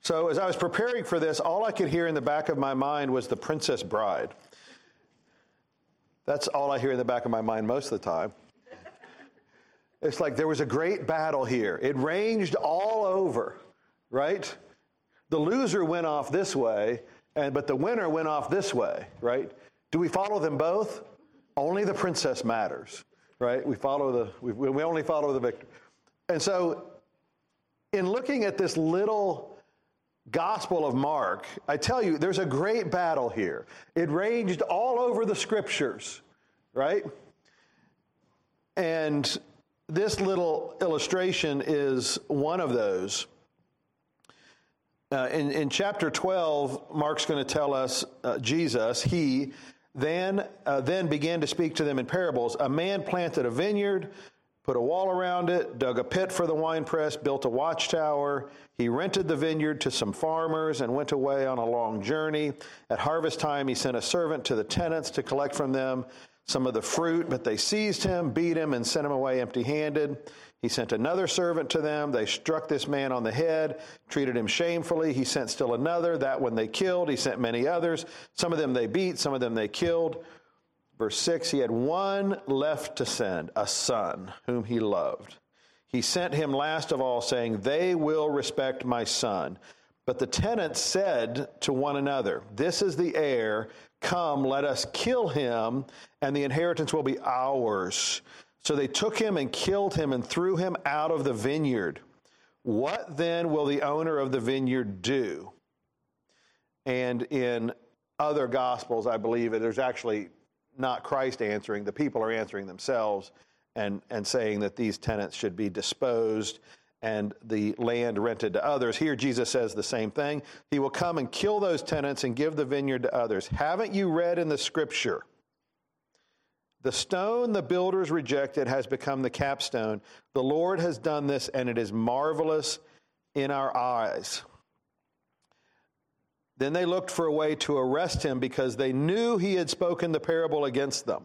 So as I was preparing for this, all I could hear in the back of my mind was The Princess Bride. That's all I hear in the back of my mind most of the time. It's like there was a great battle here. It ranged all over, right? The loser went off this way, but the winner went off this way, right? Do we follow them both? Only the princess matters, right? We only follow the victor. And so in looking at this little Gospel of Mark, I tell you, there's a great battle here. It ranged all over the scriptures, right? And this little illustration is one of those. In chapter 12, Mark's going to tell us, Jesus, he then began to speak to them in parables. A man planted a vineyard, put a wall around it, dug a pit for the winepress, built a watchtower. He rented the vineyard to some farmers and went away on a long journey. At harvest time, he sent a servant to the tenants to collect from them some of the fruit, but they seized him, beat him, and sent him away empty-handed. He sent another servant to them. They struck this man on the head, treated him shamefully. He sent still another. That one they killed. He sent many others. Some of them they beat, some of them they killed. Verse 6, he had one left to send, a son whom he loved. He sent him last of all, saying, they will respect my son. But the tenants said to one another, this is the heir. Come, let us kill him, and the inheritance will be ours. So they took him and killed him and threw him out of the vineyard. What then will the owner of the vineyard do? And in other Gospels, I believe there's actually not Christ answering. The people are answering themselves and saying that these tenants should be disposed and the land rented to others. Here Jesus says the same thing. He will come and kill those tenants and give the vineyard to others. Haven't you read in the scripture? The stone the builders rejected has become the capstone. The Lord has done this, and it is marvelous in our eyes. Then they looked for a way to arrest him because they knew he had spoken the parable against them.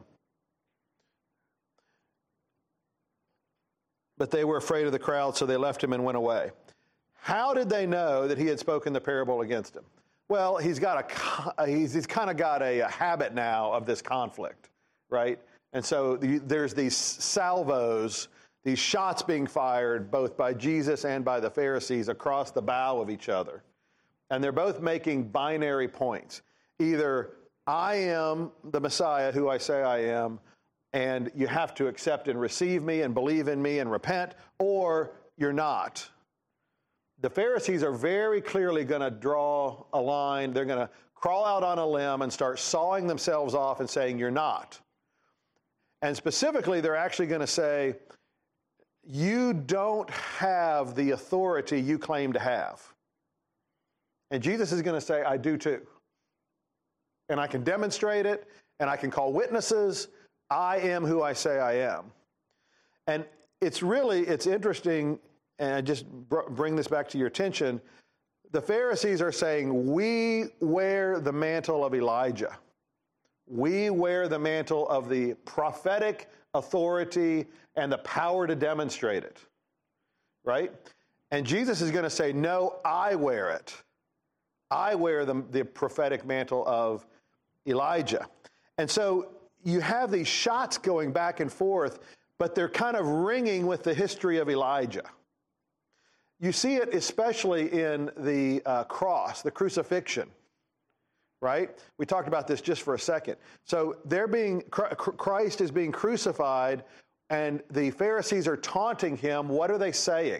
But they were afraid of the crowd, so they left him and went away. How did they know that he had spoken the parable against him? Well, he's kind of got a habit now of this conflict, right? And so there's these salvos, these shots being fired both by Jesus and by the Pharisees across the bow of each other. And they're both making binary points. Either I am the Messiah who I say I am, and you have to accept and receive me and believe in me and repent, or you're not. The Pharisees are very clearly going to draw a line. They're going to crawl out on a limb and start sawing themselves off and saying, you're not. And specifically, they're actually going to say, you don't have the authority you claim to have. And Jesus is going to say, I do too. And I can demonstrate it, and I can call witnesses. I am who I say I am. And it's interesting, and I just bring this back to your attention. The Pharisees are saying, we wear the mantle of Elijah. We wear the mantle of the prophetic authority and the power to demonstrate it, right? And Jesus is going to say, no, I wear it. I wear the prophetic mantle of Elijah. And so you have these shots going back and forth, but they're kind of ringing with the history of Elijah. You see it especially in the cross, the crucifixion, right? We talked about this just for a second. So Christ is being crucified, and the Pharisees are taunting him. What are they saying?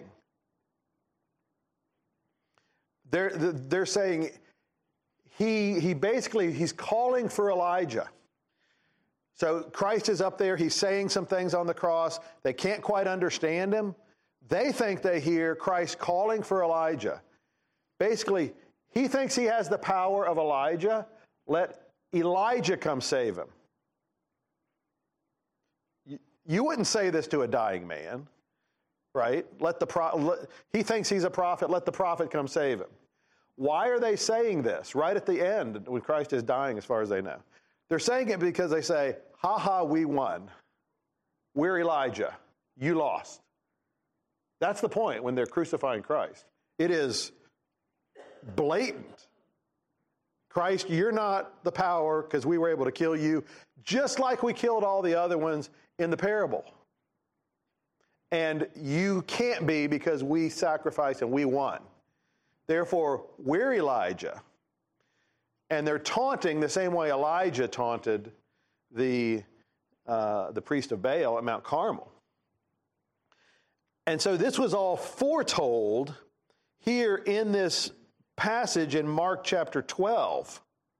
They're saying he's calling for Elijah. So Christ is up there. He's saying some things on the cross. They can't quite understand him. They think they hear Christ calling for Elijah. Basically, he thinks he has the power of Elijah. Let Elijah come save him. You wouldn't say this to a dying man, right? He thinks he's a prophet. Let the prophet come save him. Why are they saying this right at the end when Christ is dying, as far as they know? They're saying it because they say, ha ha, we won. We're Elijah. You lost. That's the point when they're crucifying Christ. It is, blatant. Christ, you're not the power because we were able to kill you, just like we killed all the other ones in the parable. And you can't be because we sacrificed and we won. Therefore, we're Elijah. And they're taunting the same way Elijah taunted the priest of Baal at Mount Carmel. And so this was all foretold here in this passage in Mark chapter 12.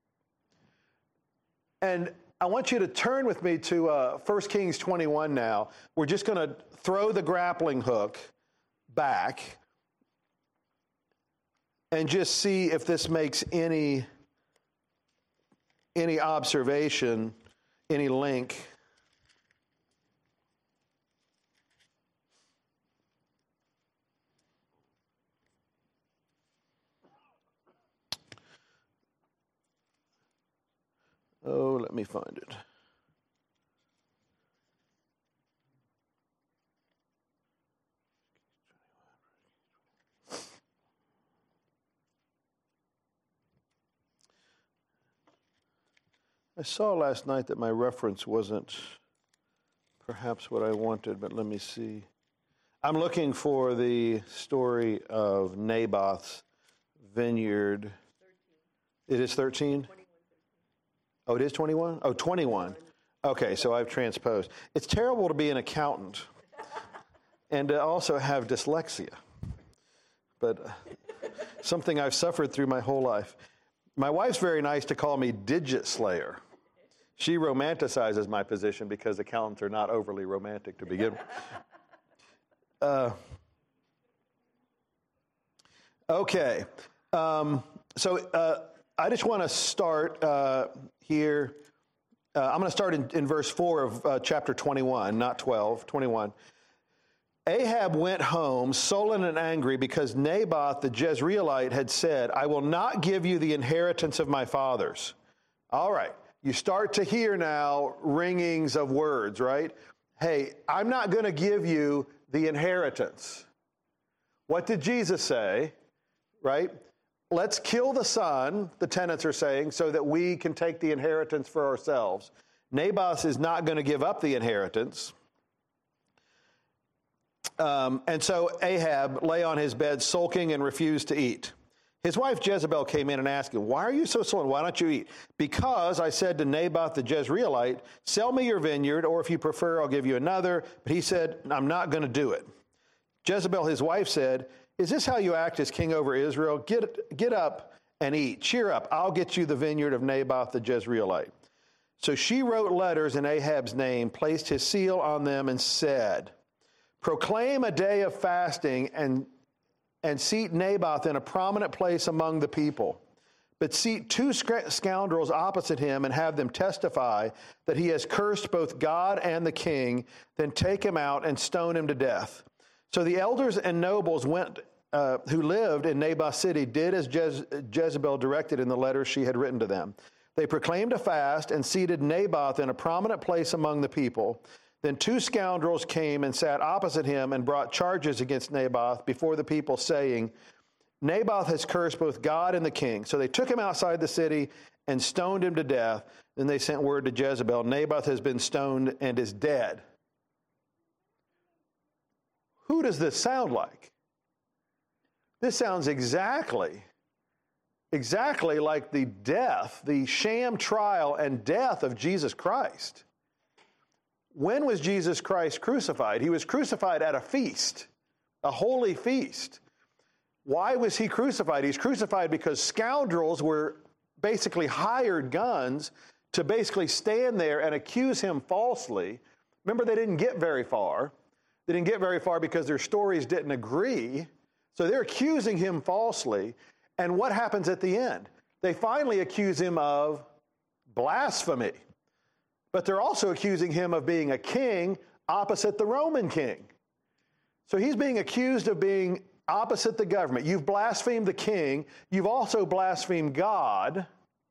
And I want you to turn with me to 1 Kings 21 now. We're just going to throw the grappling hook back and just see if this makes any observation, any link. Oh, let me find it. I saw last night that my reference wasn't perhaps what I wanted, but let me see. I'm looking for the story of Naboth's vineyard. 13. It is 13? 21. Oh, it is 21? Oh, 21. Okay, so I've transposed. It's terrible to be an accountant and to also have dyslexia, but something I've suffered through my whole life. My wife's very nice to call me Digit Slayer. She romanticizes my position because accountants are not overly romantic to begin with. Okay. So I just want to start here. I'm going to start in verse 4 of chapter 21, not 12, 21. Ahab went home sullen and angry because Naboth the Jezreelite had said, I will not give you the inheritance of my fathers. All right. You start to hear now ringings of words, right? Hey, I'm not going to give you the inheritance. What did Jesus say, right? Let's kill the son, the tenants are saying, so that we can take the inheritance for ourselves. Naboth is not going to give up the inheritance. And so Ahab lay on his bed sulking and refused to eat. His wife Jezebel came in and asked him, why are you so sullen? Why don't you eat? Because I said to Naboth the Jezreelite, sell me your vineyard, or if you prefer, I'll give you another. But he said, I'm not going to do it. Jezebel, his wife, said, is this how you act as king over Israel? Get up and eat. Cheer up. I'll get you the vineyard of Naboth the Jezreelite. So she wrote letters in Ahab's name, placed his seal on them, and said, proclaim a day of fasting and seat Naboth in a prominent place among the people. But seat two scoundrels opposite him and have them testify that he has cursed both God and the king, then take him out and stone him to death. So the elders and nobles went, who lived in Naboth's city, did as Jezebel directed in the letters she had written to them. They proclaimed a fast and seated Naboth in a prominent place among the people. Then two scoundrels came and sat opposite him and brought charges against Naboth before the people, saying, Naboth has cursed both God and the king. So they took him outside the city and stoned him to death. Then they sent word to Jezebel, Naboth has been stoned and is dead. Who does this sound like? This sounds exactly like the death, the sham trial and death of Jesus Christ. When was Jesus Christ crucified? He was crucified at a feast, a holy feast. Why was he crucified? He's crucified because scoundrels were basically hired guns to basically stand there and accuse him falsely. Remember, they didn't get very far. They didn't get very far because their stories didn't agree. So they're accusing him falsely. And what happens at the end? They finally accuse him of blasphemy. But they're also accusing him of being a king opposite the Roman king. So he's being accused of being opposite the government. You've blasphemed the king. You've also blasphemed God.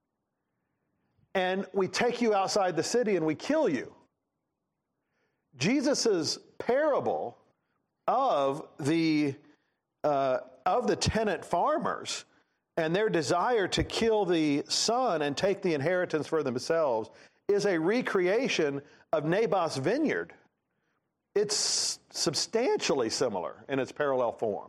And we take you outside the city and we kill you. Jesus' parable of the tenant farmers and their desire to kill the son and take the inheritance for themselves is a recreation of Naboth's vineyard. It's substantially similar in its parallel form.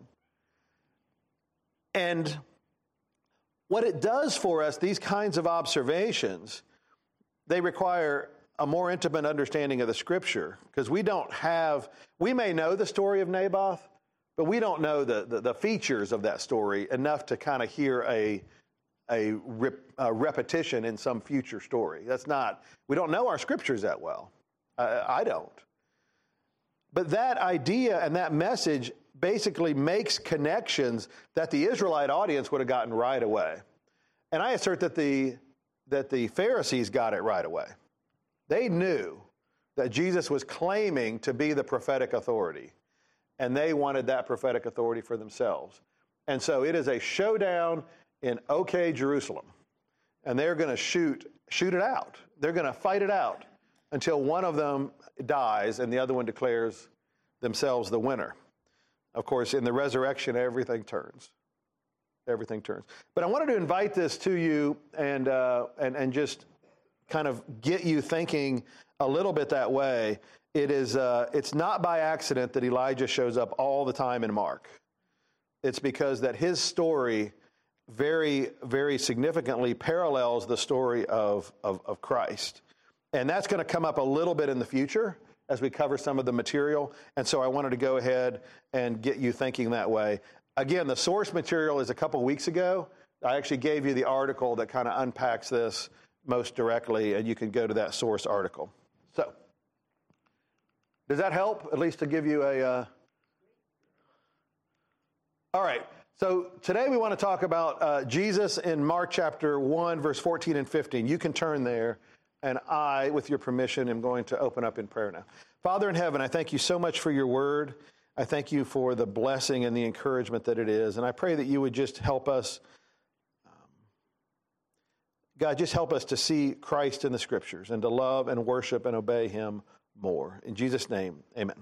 And what it does for us, these kinds of observations, they require a more intimate understanding of the Scripture, because we may know the story of Naboth, but we don't know the features of that story enough to kind of hear a repetition in some future story. We don't know our Scriptures that well. I don't. But that idea and that message basically makes connections that the Israelite audience would have gotten right away. And I assert that the Pharisees got it right away. They knew that Jesus was claiming to be the prophetic authority, and they wanted that prophetic authority for themselves. And so it is a showdown in OK Jerusalem, and they're going to shoot it out. They're going to fight it out until one of them dies and the other one declares themselves the winner. Of course, in the resurrection, everything turns. Everything turns. But I wanted to invite this to you and just kind of get you thinking a little bit that way. It's not by accident that Elijah shows up all the time in Mark. It's because that his story very, very significantly parallels the story of Christ. And that's going to come up a little bit in the future as we cover some of the material. And so I wanted to go ahead and get you thinking that way. Again, the source material is a couple weeks ago. I actually gave you the article that kind of unpacks this most directly, and you can go to that source article. So, does that help, at least to give you a... All right, so today we want to talk about Jesus in Mark chapter 1, verse 14 and 15. You can turn there, and I, with your permission, am going to open up in prayer now. Father in heaven, I thank you so much for your word. I thank you for the blessing and the encouragement that it is, and I pray that you would just help us, God, just help us to see Christ in the Scriptures and to love and worship and obey him more. In Jesus' name, amen.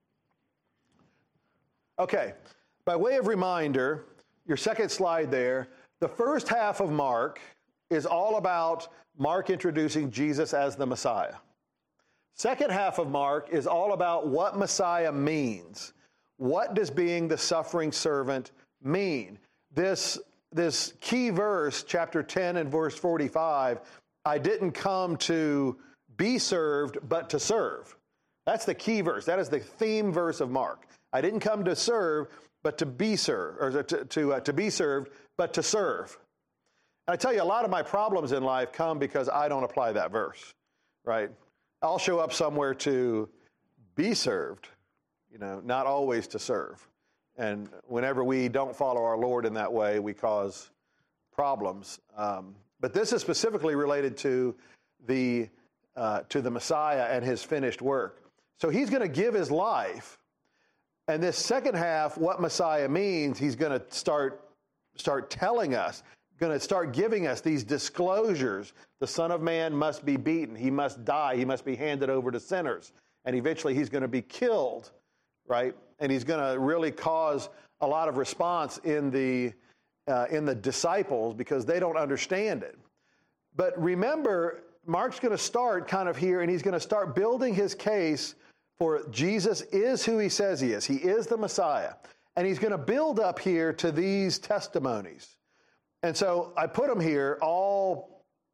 Okay, by way of reminder, your second slide there, the first half of Mark is all about Mark introducing Jesus as the Messiah. Second half of Mark is all about what Messiah means. What does being the suffering servant mean? This key verse, chapter 10 and verse 45, I didn't come to be served, but to serve. That's the key verse. That is the theme verse of Mark. I didn't come to serve, but to be served, or to be served, but to serve. And I tell you, a lot of my problems in life come because I don't apply that verse, right? I'll show up somewhere to be served, not always to serve. And whenever we don't follow our Lord in that way, we cause problems. But this is specifically related to the Messiah and his finished work. So he's going to give his life. And this second half, what Messiah means, he's going to start telling us, going to start giving us these disclosures. The Son of Man must be beaten. He must die. He must be handed over to sinners. And eventually he's going to be killed, right? And he's going to really cause a lot of response in the disciples because they don't understand it. But remember, Mark's going to start kind of here, and he's going to start building his case for Jesus is who he says he is. He is the Messiah. And he's going to build up here to these testimonies. And so I put them here, all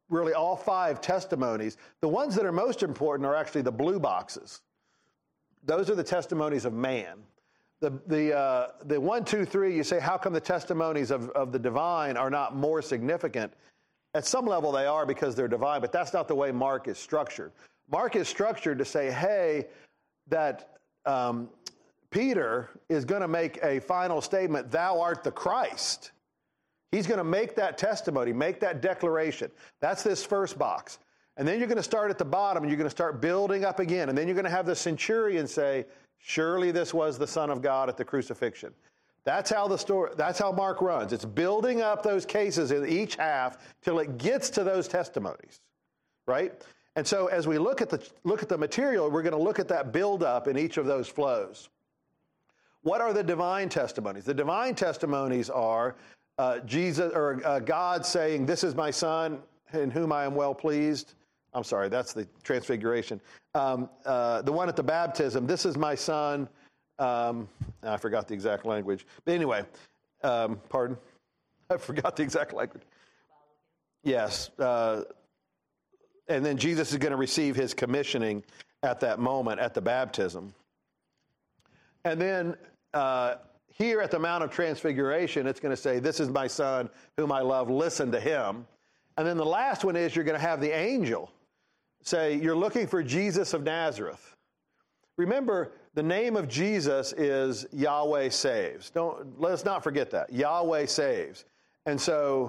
5 testimonies. The ones that are most important are actually the blue boxes. Those are the testimonies of man. The 1, 2, 3, you say, how come the testimonies of the divine are not more significant? At some level they are because they're divine, but that's not the way Mark is structured. Mark is structured to say, hey, that Peter is going to make a final statement, thou art the Christ. He's going to make that testimony, make that declaration. That's this first box. And then you're going to start at the bottom, and you're going to start building up again. And then you're going to have the centurion say, surely this was the Son of God at the crucifixion. That's how Mark runs. It's building up those cases in each half till it gets to those testimonies, right? And so as we look at the material, we're going to look at that build up in each of those flows. What are the divine testimonies? The divine testimonies are Jesus or God saying, "This is my son in whom I am well pleased." I'm sorry, that's the transfiguration. The one at the baptism, "This is my son." I forgot the exact language. But anyway, pardon? I forgot the exact language. Yes. And then Jesus is going to receive his commissioning at that moment, at the baptism. And then here at the Mount of Transfiguration, it's going to say, "This is my son whom I love, listen to him." And then the last one is you're going to have the angel say, "You're looking for Jesus of Nazareth." Remember, the name of Jesus is Yahweh saves. Let's not forget that. Yahweh saves. And so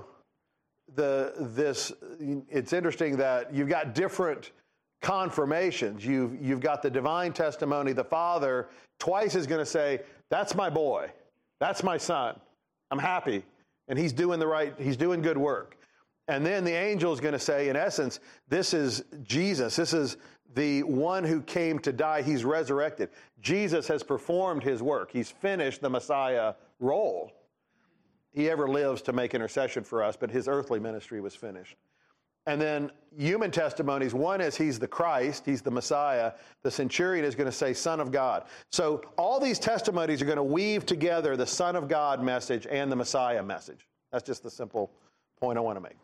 it's interesting that you've got different confirmations. You've got the divine testimony. The Father twice is going to say, "That's my boy. That's my son. I'm happy." And he's doing good work. And then the angel is going to say, in essence, "This is Jesus. This is the one who came to die. He's resurrected. Jesus has performed his work. He's finished the Messiah role. He ever lives to make intercession for us, but his earthly ministry was finished." And then human testimonies, one is he's the Christ, he's the Messiah. The centurion is going to say Son of God. So all these testimonies are going to weave together the Son of God message and the Messiah message. That's just the simple point I want to make.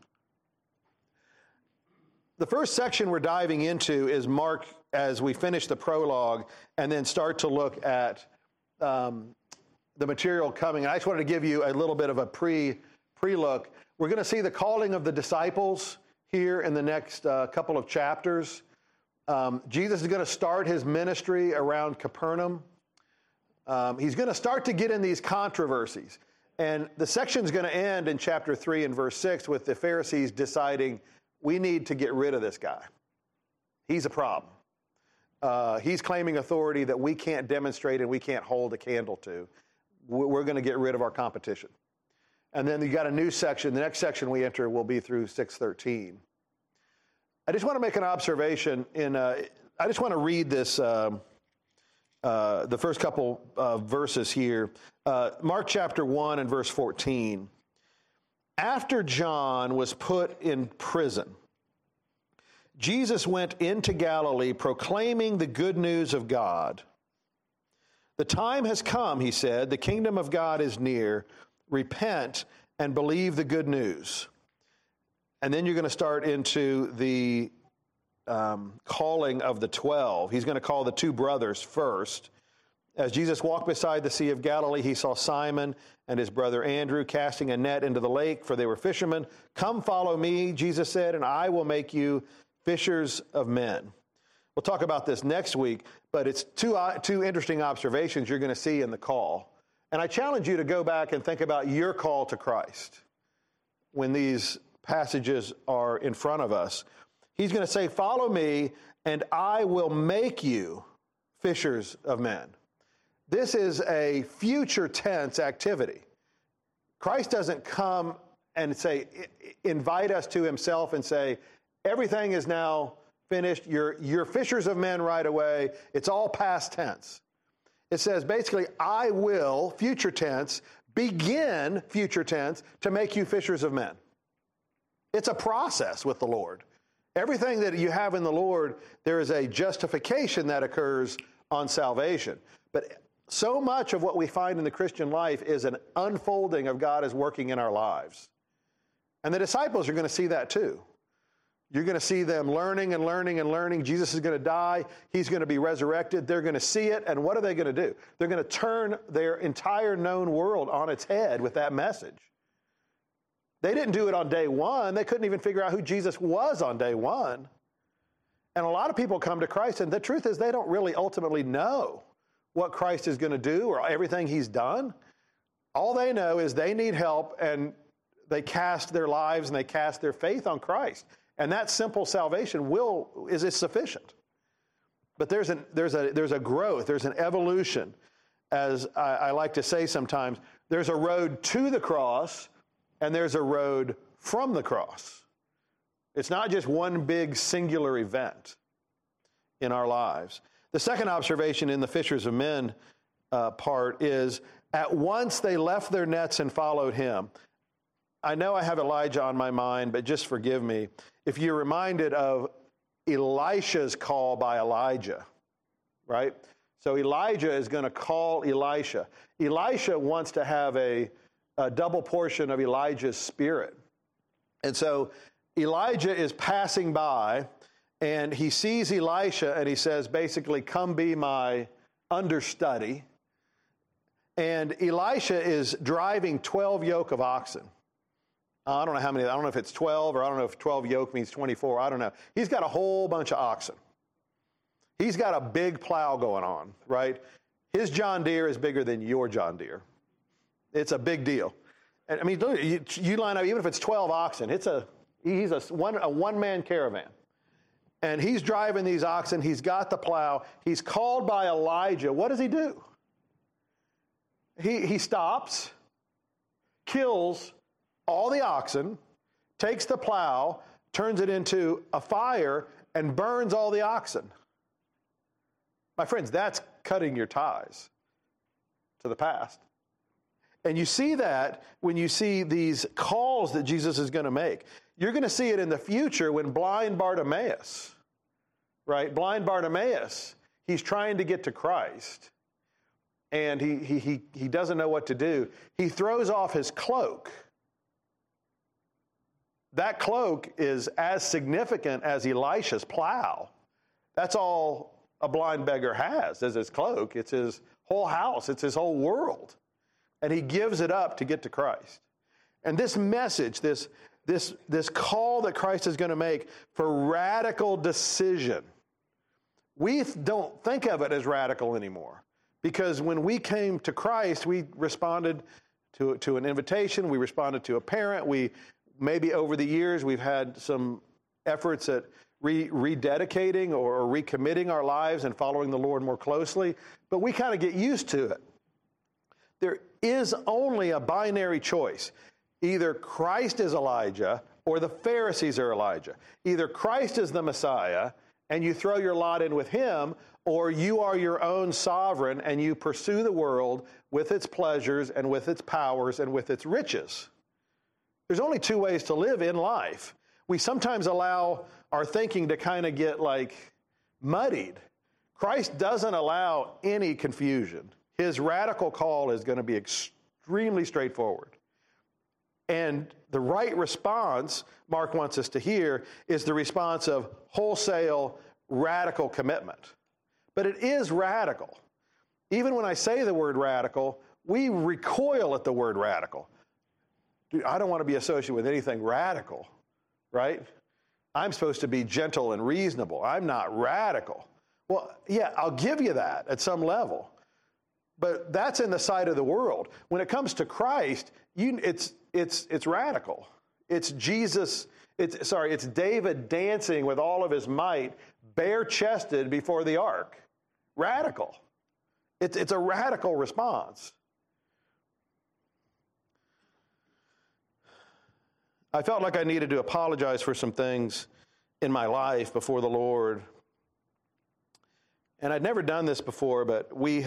The first section we're diving into is Mark as we finish the prologue and then start to look at the material coming. And I just wanted to give you a little bit of a pre-look. We're going to see the calling of the disciples here in the next couple of chapters. Jesus is going to start his ministry around Capernaum. He's going to start to get in these controversies. And the section's going to end in chapter 3 and verse 6 with the Pharisees deciding, we need to get rid of this guy. He's a problem. He's claiming authority that we can't demonstrate and we can't hold a candle to. We're going to get rid of our competition. And then you got a new section. The next section we enter will be through 6:13. I just want to make an observation. I just want to read this, the first couple verses here. Mark chapter 1 and verse 14. After John was put in prison, Jesus went into Galilee proclaiming the good news of God. "The time has come," he said, "the kingdom of God is near. Repent and believe the good news." And then you're going to start into the calling of the 12. He's going to call the two brothers first. As Jesus walked beside the Sea of Galilee, he saw Simon and his brother Andrew casting a net into the lake, for they were fishermen. "Come follow me," Jesus said, "and I will make you fishers of men." We'll talk about this next week, but it's two interesting observations you're going to see in the call. And I challenge you to go back and think about your call to Christ when these passages are in front of us. He's going to say, "Follow me, and I will make you fishers of men." This is a future tense activity. Christ doesn't come and invite us to himself and say, everything is now finished. You're fishers of men right away. It's all past tense. It says basically, I will, future tense, begin, future tense, to make you fishers of men. It's a process with the Lord. Everything that you have in the Lord, there is a justification that occurs on salvation. But so much of what we find in the Christian life is an unfolding of God is working in our lives. And the disciples are going to see that too. You're going to see them learning and learning and learning. Jesus is going to die. He's going to be resurrected. They're going to see it. And what are they going to do? They're going to turn their entire known world on its head with that message. They didn't do it on day one. They couldn't even figure out who Jesus was on day one. And a lot of people come to Christ, and the truth is they don't really ultimately know what Christ is going to do or everything he's done. All they know is they need help, and they cast their lives and they cast their faith on Christ. And that simple salvation is sufficient. But there's a growth, there's an evolution. As I like to say sometimes, there's a road to the cross and there's a road from the cross. It's not just one big singular event in our lives. The second observation in the fishers of men part is, at once they left their nets and followed him. I know I have Elijah on my mind, but just forgive me. If you're reminded of Elisha's call by Elijah, right? So Elijah is going to call Elisha. Elisha wants to have a double portion of Elijah's spirit. And so Elijah is passing by, and he sees Elisha, and he says, basically, come be my understudy. And Elisha is driving 12 yoke of oxen. I don't know how many. I don't know if it's 12, or I don't know if 12 yoke means 24. I don't know. He's got a whole bunch of oxen. He's got a big plow going on, right? His John Deere is bigger than your John Deere. It's a big deal. And I mean, you line up, even if it's 12 oxen, he's a one-man caravan. And he's driving these oxen. He's got the plow. He's called by Elijah. What does he do? He stops, kills all the oxen, takes the plow, turns it into a fire, and burns all the oxen. My friends, that's cutting your ties to the past. And you see that when you see these calls that Jesus is going to make. You're going to see it in the future when blind Bartimaeus, right? Blind Bartimaeus, he's trying to get to Christ. And he doesn't know what to do. He throws off his cloak. That cloak is as significant as Elisha's plow. That's all a blind beggar has, is his cloak. It's his whole house. It's his whole world. And he gives it up to get to Christ. And this message, this call that Christ is going to make for radical decision, we don't think of it as radical anymore. Because when we came to Christ, we responded to an invitation. We responded to a parent. Maybe over the years, we've had some efforts at rededicating or recommitting our lives and following the Lord more closely. But we kind of get used to it. There is only a binary choice. Either Christ is Elijah or the Pharisees are Elijah. Either Christ is the Messiah and you throw your lot in with him, or you are your own sovereign and you pursue the world with its pleasures and with its powers and with its riches. There's only two ways to live in life. We sometimes allow our thinking to kind of get muddied. Christ doesn't allow any confusion. His radical call is going to be extremely straightforward. And the right response, Mark wants us to hear, is the response of wholesale, radical commitment. But it is radical. Even when I say the word radical, we recoil at the word radical. Dude, I don't want to be associated with anything radical, right? I'm supposed to be gentle and reasonable. I'm not radical. Well, yeah, I'll give you that at some level. But that's in the sight of the world. When it comes to Christ, it's radical. It's Jesus, it's David dancing with all of his might, bare-chested before the ark. Radical. It's a radical response. I felt like I needed to apologize for some things in my life before the Lord. And I'd never done this before, but we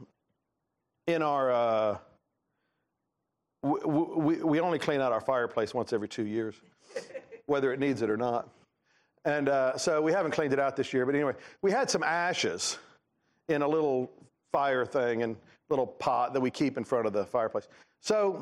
only clean out our fireplace once every 2 years, whether it needs it or not. And so we haven't cleaned it out this year. But anyway, we had some ashes in a little fire thing and little pot that we keep in front of the fireplace. So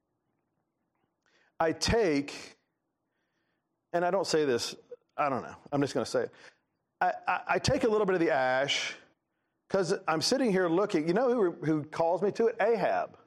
I take, and I don't say this, I don't know, I'm just going to say it. I take a little bit of the ash because I'm sitting here looking. You know who calls me to it? Ahab.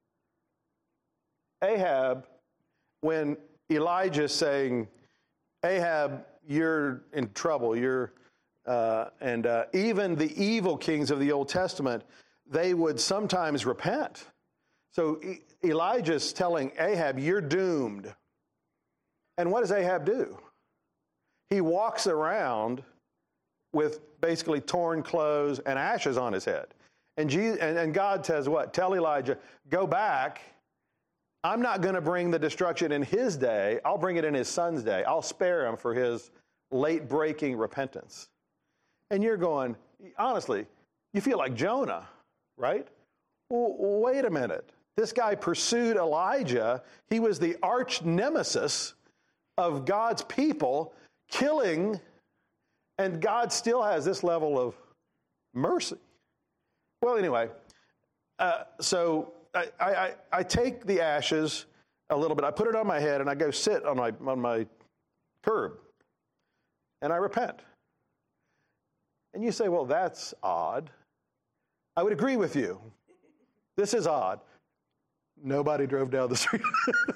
Ahab, when Elijah's saying, Ahab, you're in trouble. And even the evil kings of the Old Testament, they would sometimes repent. So Elijah's telling Ahab, you're doomed. And what does Ahab do? He walks around with basically torn clothes and ashes on his head. And God says what? Tell Elijah, go back. I'm not going to bring the destruction in his day. I'll bring it in his son's day. I'll spare him for his late-breaking repentance. And you're going, honestly, you feel like Jonah, right? Well, wait a minute. This guy pursued Elijah. He was the arch nemesis of God's people, killing, and God still has this level of mercy. Well, anyway, so I take the ashes a little bit. I put it on my head, and I go sit on my curb, and I repent. And you say, well, that's odd. I would agree with you. This is odd. Nobody drove down the street.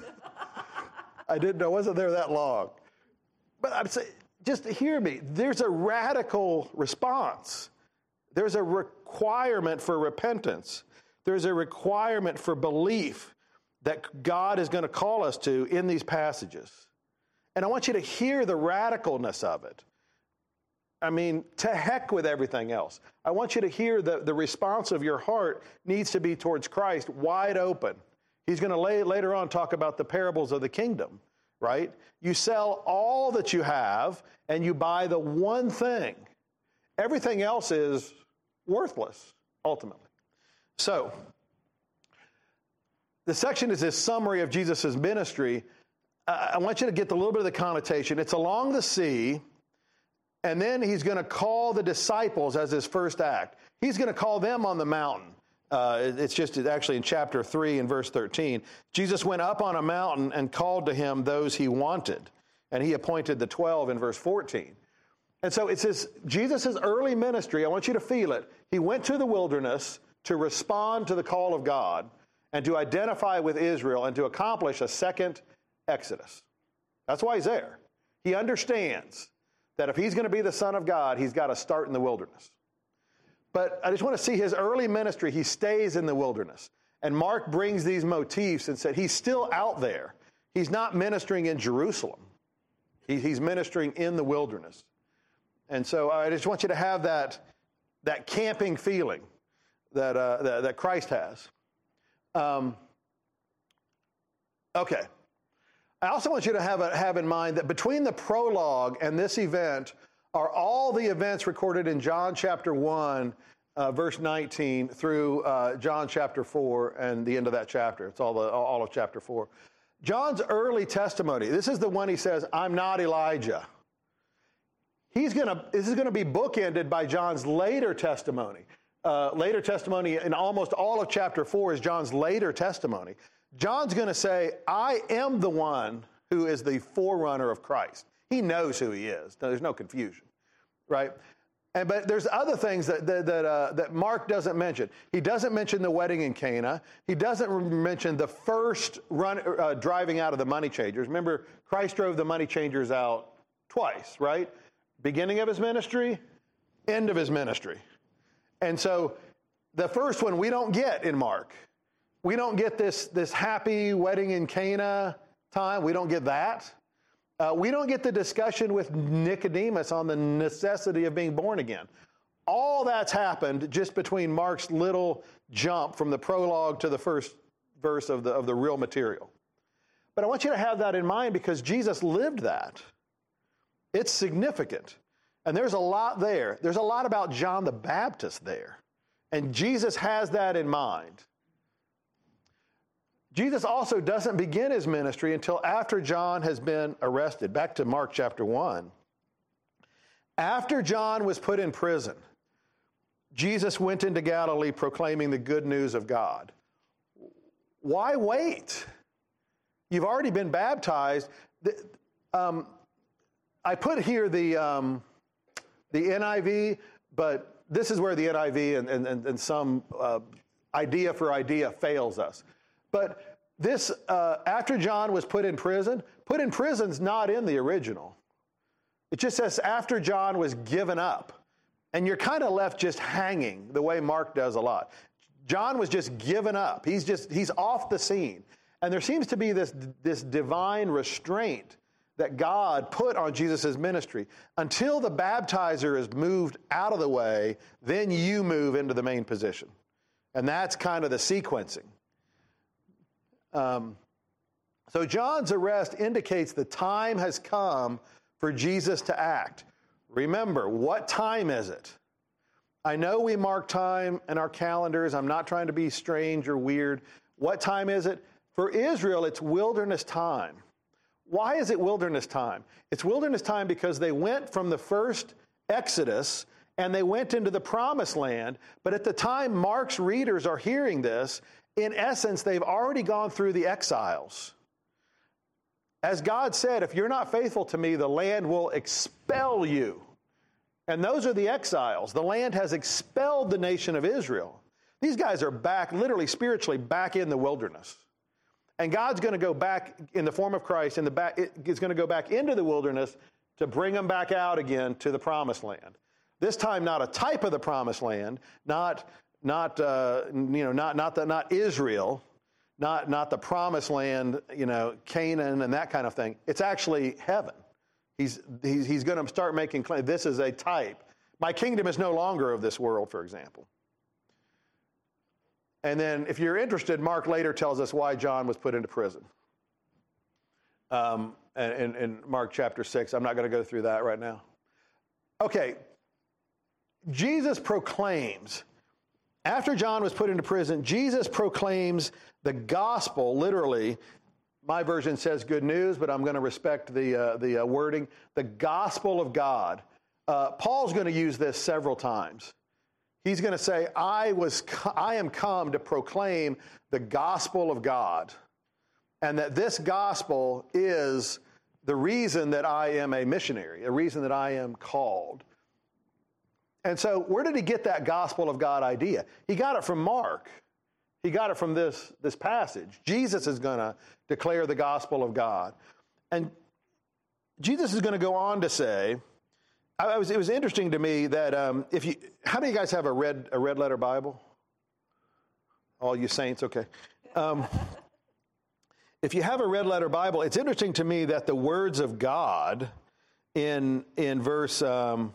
I wasn't there that long. But I'm saying, just hear me. There's a radical response. There's a requirement for repentance. There's a requirement for belief that God is going to call us to in these passages. And I want you to hear the radicalness of it. I mean, to heck with everything else. I want you to hear the response of your heart needs to be towards Christ, wide open. He's going to later on talk about the parables of the kingdom, right? You sell all that you have and you buy the one thing. Everything else is worthless, ultimately. So, the section is this summary of Jesus' ministry. I want you to get a little bit of the connotation. It's along the sea, and then he's going to call the disciples as his first act. He's going to call them on the mountain. It's actually in chapter 3 and verse 13. Jesus went up on a mountain and called to him those he wanted, and he appointed the 12 in verse 14. And so it says Jesus' early ministry, I want you to feel it. He went to the wilderness to respond to the call of God and to identify with Israel and to accomplish a second Exodus. That's why he's there. He understands that if he's going to be the Son of God, he's got to start in the wilderness. But I just want to see his early ministry. He stays in the wilderness. And Mark brings these motifs and said he's still out there. He's not ministering in Jerusalem. He's ministering in the wilderness. And so I just want you to have that camping feeling that Christ has. Okay. I also want you to have in mind that between the prologue and this event are all the events recorded in John chapter 1, verse 19, through John chapter 4 and the end of that chapter. It's all of chapter 4. John's early testimony, this is the one he says, I'm not Elijah. This is going to be bookended by John's later testimony. Later testimony in almost all of chapter 4 is John's later testimony. John's going to say, I am the one who is the forerunner of Christ. He knows who he is. There's no confusion, right? But there's other things that Mark doesn't mention. He doesn't mention the wedding in Cana. He doesn't mention the first driving out of the money changers. Remember, Christ drove the money changers out twice, right? Beginning of his ministry, end of his ministry. And so the first one we don't get in Mark. We don't get this happy wedding in Cana time. We don't get that. We don't get the discussion with Nicodemus on the necessity of being born again. All that's happened just between Mark's little jump from the prologue to the first verse of the real material. But I want you to have that in mind because Jesus lived that. It's significant. And there's a lot there. There's a lot about John the Baptist there. And Jesus has that in mind. Jesus also doesn't begin his ministry until after John has been arrested. Back to Mark chapter 1. After John was put in prison, Jesus went into Galilee proclaiming the good news of God. Why wait? You've already been baptized. I put here the NIV, but this is where the NIV and some idea for idea fails us. But this, after John was put in prison's not in the original. It just says after John was given up. And you're kind of left just hanging the way Mark does a lot. John was just given up. He's off the scene. And there seems to be this divine restraint that God put on Jesus' ministry. Until the baptizer is moved out of the way, then you move into the main position. And that's kind of the sequencing. So John's arrest indicates the time has come for Jesus to act. Remember, what time is it? I know we mark time in our calendars. I'm not trying to be strange or weird. What time is it? For Israel, it's wilderness time. Why is it wilderness time? It's wilderness time because they went from the first Exodus and they went into the promised land. But at the time Mark's readers are hearing this, in essence, they've already gone through the exiles. As God said, if you're not faithful to me, the land will expel you. And those are the exiles. The land has expelled the nation of Israel. These guys are back, literally spiritually, back in the wilderness. And God's going to go back in the form of Christ, is going to go back into the wilderness to bring them back out again to the promised land. This time, not a type of the promised land, not Israel, not the promised land, Canaan and that kind of thing. It's actually heaven. He's going to start making claims. This is a type. My kingdom is no longer of this world, for example. And then, if you're interested, Mark later tells us why John was put into prison. In Mark chapter 6. I'm not going to go through that right now. Okay. Jesus proclaims, after John was put into prison, Jesus proclaims the gospel, literally. My version says good news, but I'm going to respect the wording. The gospel of God. Paul's going to use this several times. He's going to say, I am come to proclaim the gospel of God, and that this gospel is the reason that I am a missionary, the reason that I am called. And so where did he get that gospel of God idea? He got it from Mark. He got it from this passage. Jesus is going to declare the gospel of God. And Jesus is going to go on to say, it was interesting to me that how many of you guys have a red letter Bible? All you saints, okay. If you have a red letter Bible, it's interesting to me that the words of God in verse in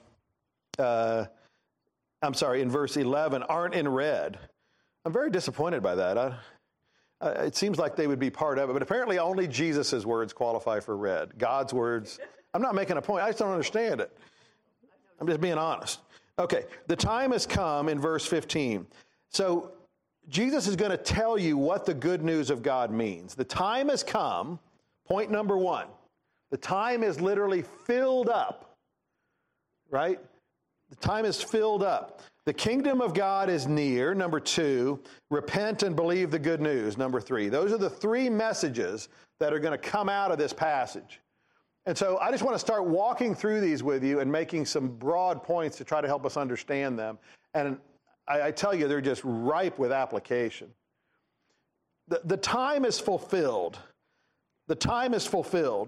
verse 11 aren't in red. I'm very disappointed by that. It seems like they would be part of it, but apparently only Jesus' words qualify for red. God's words. I'm not making a point. I just don't understand it. I'm just being honest. Okay, the time has come in verse 15. So Jesus is going to tell you what the good news of God means. The time has come, point number one. The time is literally filled up, right? The time is filled up. The kingdom of God is near, number two. Repent and believe the good news, number three. Those are the three messages that are going to come out of this passage. And so I just want to start walking through these with you and making some broad points to try to help us understand them. And I tell you, they're just ripe with application. The time is fulfilled. The time is fulfilled.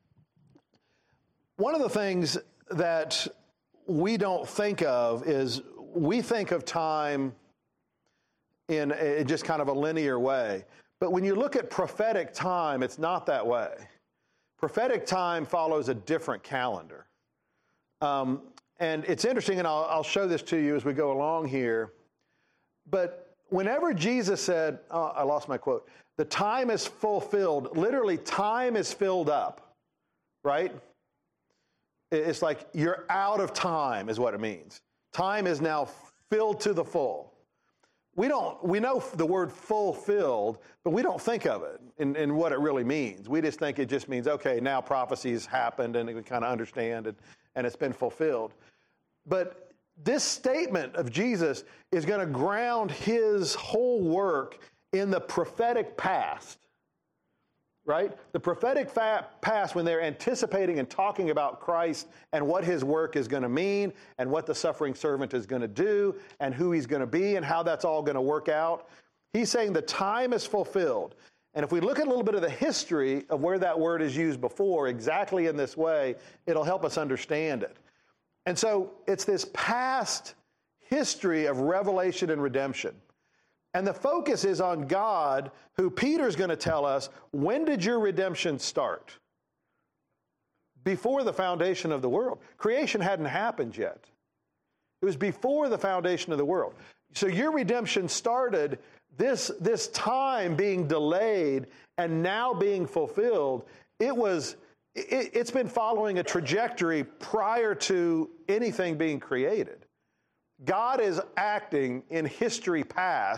One of the things that we don't think of is we think of time in just kind of a linear way. But when you look at prophetic time, it's not that way. Prophetic time follows a different calendar. And it's interesting, and I'll show this to you as we go along here. But whenever Jesus said, I lost my quote, the time is fulfilled, literally time is filled up, right? It's like you're out of time is what it means. Time is now filled to the full. We know the word fulfilled, but we don't think of it in what it really means. We just think it just means, okay, now prophecies happened and we kind of understand it and it's been fulfilled. But this statement of Jesus is going to ground his whole work in the prophetic past, right? The prophetic past, when they're anticipating and talking about Christ and what his work is going to mean and what the suffering servant is going to do and who he's going to be and how that's all going to work out. He's saying the time is fulfilled. And if we look at a little bit of the history of where that word is used before, exactly in this way, it'll help us understand it. And so it's this past history of revelation and redemption. And the focus is on God, who Peter's going to tell us, when did your redemption start? Before the foundation of the world. Creation hadn't happened yet. It was before the foundation of the world. So your redemption started, this time being delayed and now being fulfilled. It's been following a trajectory prior to anything being created. God is acting in history past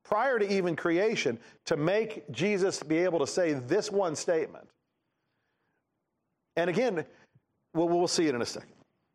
prior to even creation, to make Jesus be able to say this one statement. And again, we'll see it in a second.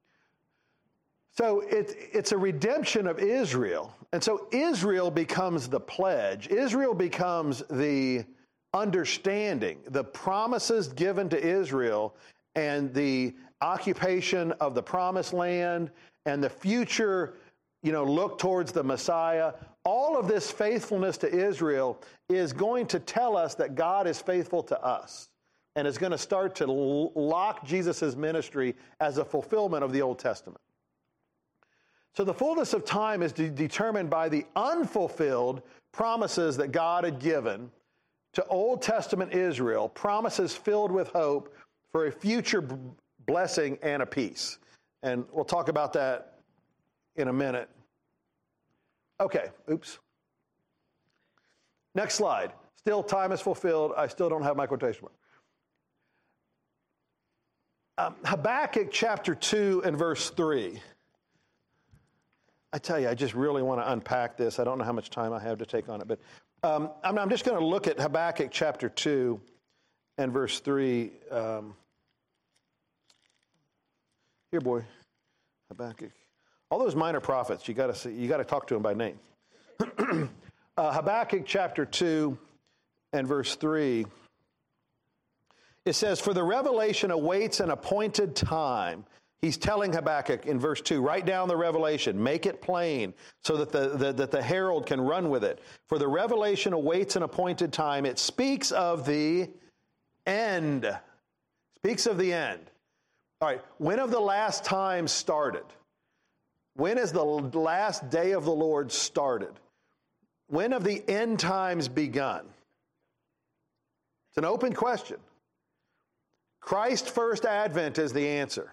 So it's a redemption of Israel. And so Israel becomes the pledge. Israel becomes the understanding, the promises given to Israel and the occupation of the promised land and the future, look towards the Messiah. All of this faithfulness to Israel is going to tell us that God is faithful to us and is going to start to lock Jesus' ministry as a fulfillment of the Old Testament. So the fullness of time is determined by the unfulfilled promises that God had given to Old Testament Israel, promises filled with hope for a future blessing and a peace. And we'll talk about that in a minute. Okay, oops. Next slide. Still time is fulfilled. I still don't have my quotation mark. Habakkuk chapter 2 and verse 3. I tell you, I just really want to unpack this. I don't know how much time I have to take on it, but I'm just going to look at Habakkuk chapter 2 and verse 3. Here, boy, Habakkuk. All those minor prophets, you got to talk to them by name. Habakkuk chapter 2 and verse 3. It says, "For the revelation awaits an appointed time." He's telling Habakkuk in verse 2, write down the revelation, make it plain so that the herald can run with it. For the revelation awaits an appointed time. It speaks of the end. Speaks of the end. All right, when have the last times started? When has the last day of the Lord started? When have the end times begun? It's an open question. Christ's first advent is the answer.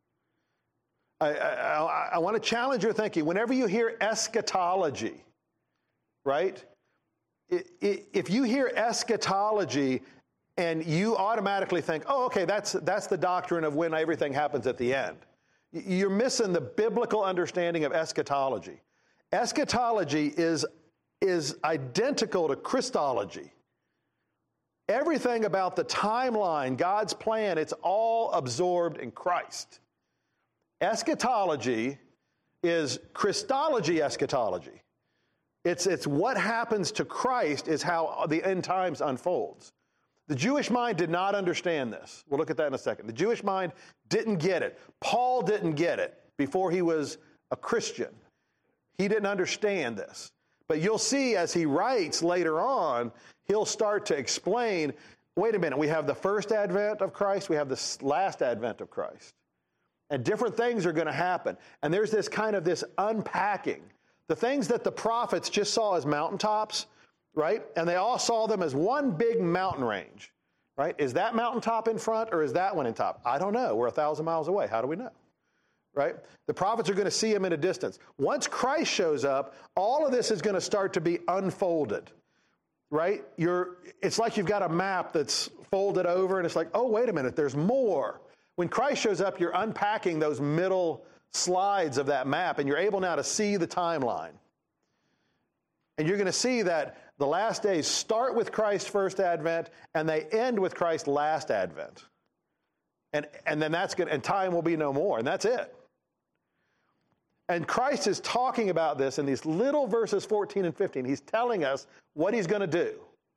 I want to challenge your thinking. Whenever you hear eschatology, right? If you hear eschatology and you automatically think, oh, okay, that's the doctrine of when everything happens at the end, you're missing the biblical understanding of eschatology. Eschatology is identical to Christology. Everything about the timeline, God's plan, it's all absorbed in Christ. Eschatology is Christology eschatology. It's what happens to Christ is how the end times unfolds. The Jewish mind did not understand this. We'll look at that in a second. The Jewish mind didn't get it. Paul didn't get it before he was a Christian. He didn't understand this. But you'll see as he writes later on, he'll start to explain, wait a minute, we have the first advent of Christ, we have the last advent of Christ. And different things are going to happen. And there's this kind of this unpacking. The things that the prophets just saw as mountaintops, right? And they all saw them as one big mountain range, right? Is that mountaintop in front or is that one in top? I don't know. We're 1,000 miles away. How do we know? Right? The prophets are going to see him in a distance. Once Christ shows up, all of this is going to start to be unfolded, right? It's like you've got a map that's folded over and it's like, oh, wait a minute, there's more. When Christ shows up, you're unpacking those middle slides of that map, and you're able now to see the timeline. And you're going to see that the last days start with Christ's first advent, and they end with Christ's last advent. And then and time will be no more, and that's it. And Christ is talking about this in these little verses 14 and 15. He's telling us what he's going to do.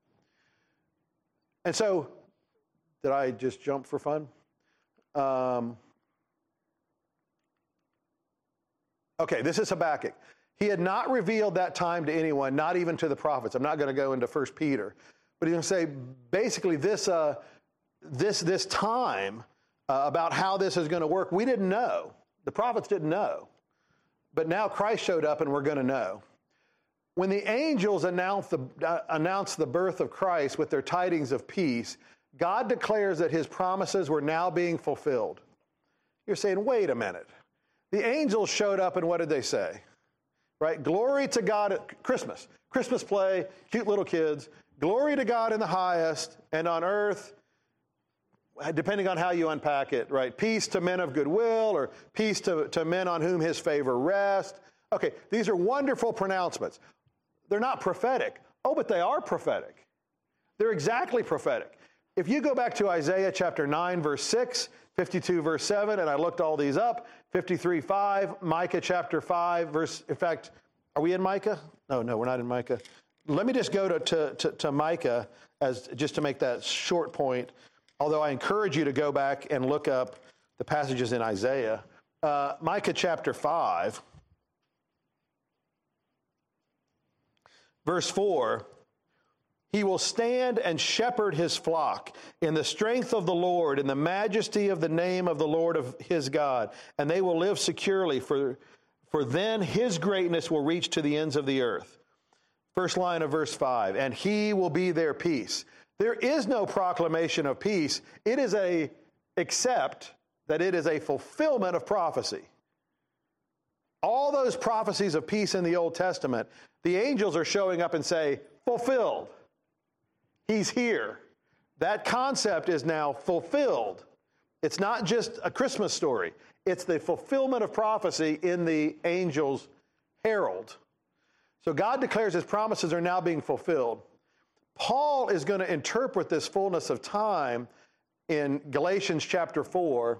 And so, did I just jump for fun? Okay, this is Habakkuk. He had not revealed that time to anyone, not even to the prophets. I'm not going to go into 1 Peter. But he's going to say, basically, this time about how this is going to work, we didn't know. The prophets didn't know. But now Christ showed up, and we're going to know. When the angels announced the birth of Christ with their tidings of peace, God declares that his promises were now being fulfilled. You're saying, wait a minute. The angels showed up, and what did they say? Right? Glory to God at Christmas. Christmas play, cute little kids. Glory to God in the highest, and on earth, depending on how you unpack it, right? Peace to men of goodwill, or peace to men on whom his favor rests. Okay, these are wonderful pronouncements. they're not prophetic. Oh, but they are prophetic. They're exactly prophetic. If you go back to Isaiah chapter 9, verse 6, 52, verse 7, and I looked all these up, 53, 5, Micah chapter 5, verse, in fact, are we in Micah? No, we're not in Micah. Let me just go to Micah as just to make that short point, although I encourage you to go back and look up the passages in Isaiah. Micah chapter 5, verse 4, he will stand and shepherd his flock in the strength of the Lord, in the majesty of the name of the Lord of his God, and they will live securely, for then his greatness will reach to the ends of the earth. First line of verse 5, and he will be their peace. There is no proclamation of peace. It is except that it is a fulfillment of prophecy. All those prophecies of peace in the Old Testament, the angels are showing up and say, fulfilled. He's here. That concept is now fulfilled. It's not just a Christmas story. It's the fulfillment of prophecy in the angel's herald. So God declares his promises are now being fulfilled. Paul is going to interpret this fullness of time in Galatians chapter 4.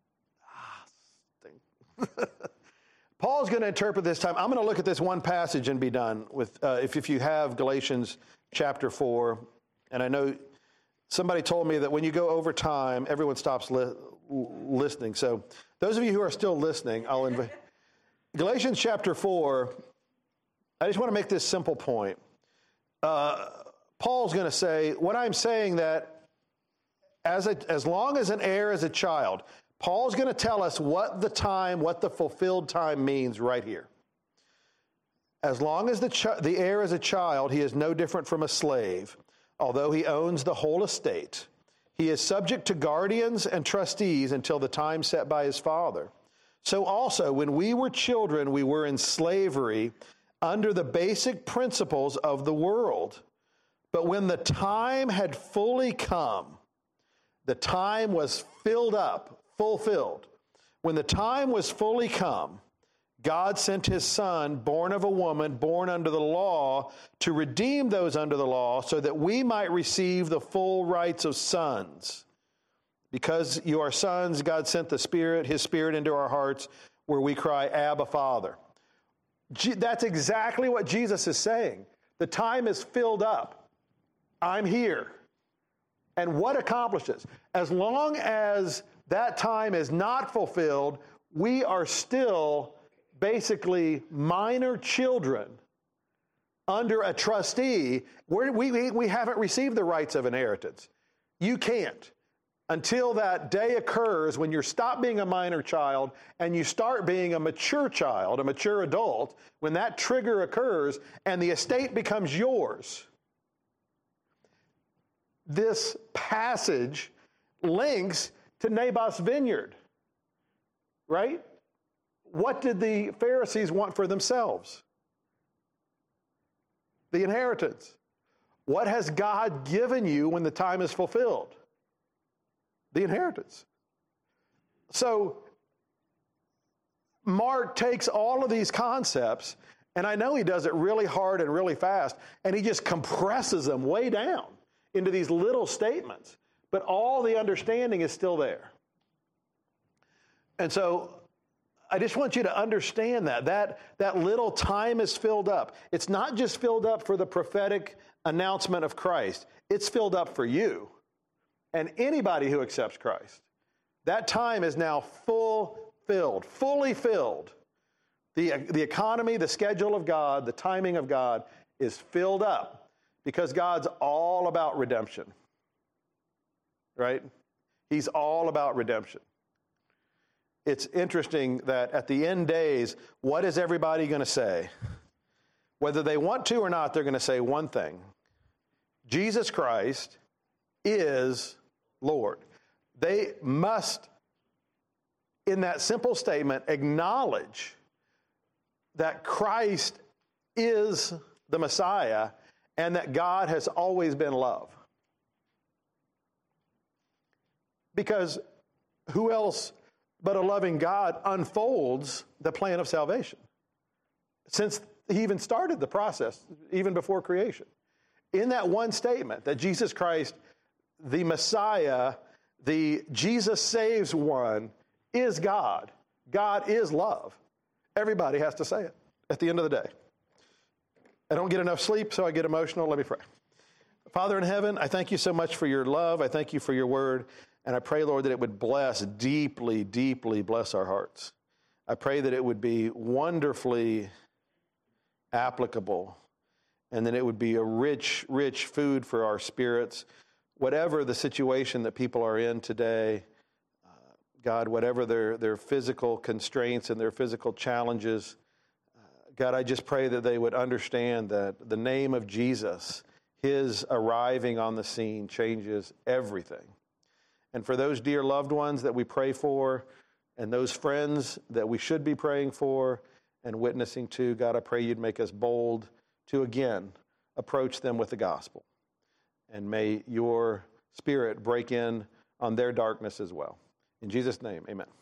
Paul's going to interpret this time. I'm going to look at this one passage and be done with, if you have Galatians chapter 4. And I know somebody told me that when you go over time, everyone stops listening. So those of you who are still listening, I'll invite. Galatians chapter 4, I just want to make this simple point. Paul's going to say, what I'm saying that as long as an heir is a child, Paul's going to tell us what the fulfilled time means right here. As long as the heir is a child, he is no different from a slave, although he owns the whole estate. He is subject to guardians and trustees until the time set by his father. So also, when we were children, we were in slavery under the basic principles of the world. But when the time had fully come, the time was fulfilled. When the time was fully come, God sent his son, born of a woman, born under the law, to redeem those under the law so that we might receive the full rights of sons. Because you are sons, God sent his Spirit into our hearts where we cry, Abba, Father. That's exactly what Jesus is saying. The time is filled up. I'm here. And what accomplishes? As long as that time is not fulfilled, we are still basically minor children under a trustee. We haven't received the rights of inheritance. You can't. Until that day occurs when you stop being a minor child and you start being a mature child, a mature adult, when that trigger occurs and the estate becomes yours. This passage links to Naboth's vineyard, right? What did the Pharisees want for themselves? The inheritance. What has God given you when the time is fulfilled? The inheritance. So Mark takes all of these concepts, and I know he does it really hard and really fast, and he just compresses them way down into these little statements. But all the understanding is still there. And so I just want you to understand that little time is filled up. It's not just filled up for the prophetic announcement of Christ. It's filled up for you and anybody who accepts Christ. That time is now fully filled. The economy, the schedule of God, the timing of God is filled up because God's all about redemption. Right? He's all about redemption. It's interesting that at the end days, what is everybody going to say? Whether they want to or not, they're going to say one thing. Jesus Christ is Lord. They must, in that simple statement, acknowledge that Christ is the Messiah and that God has always been love. Because who else but a loving God unfolds the plan of salvation? Since he even started the process even before creation. In that one statement that Jesus Christ, the Messiah, the Jesus saves one, is God. God is love. Everybody has to say it at the end of the day. I don't get enough sleep, so I get emotional. Let me pray. Father in heaven, I thank you so much for your love. I thank you for your word. And I pray, Lord, that it would deeply, deeply bless our hearts. I pray that it would be wonderfully applicable, and that it would be a rich, rich food for our spirits. Whatever the situation that people are in today, God, whatever their physical constraints and their physical challenges, God, I just pray that they would understand that the name of Jesus, his arriving on the scene, changes everything. And for those dear loved ones that we pray for, and those friends that we should be praying for and witnessing to, God, I pray you'd make us bold to again approach them with the gospel. And may your Spirit break in on their darkness as well. In Jesus' name, amen.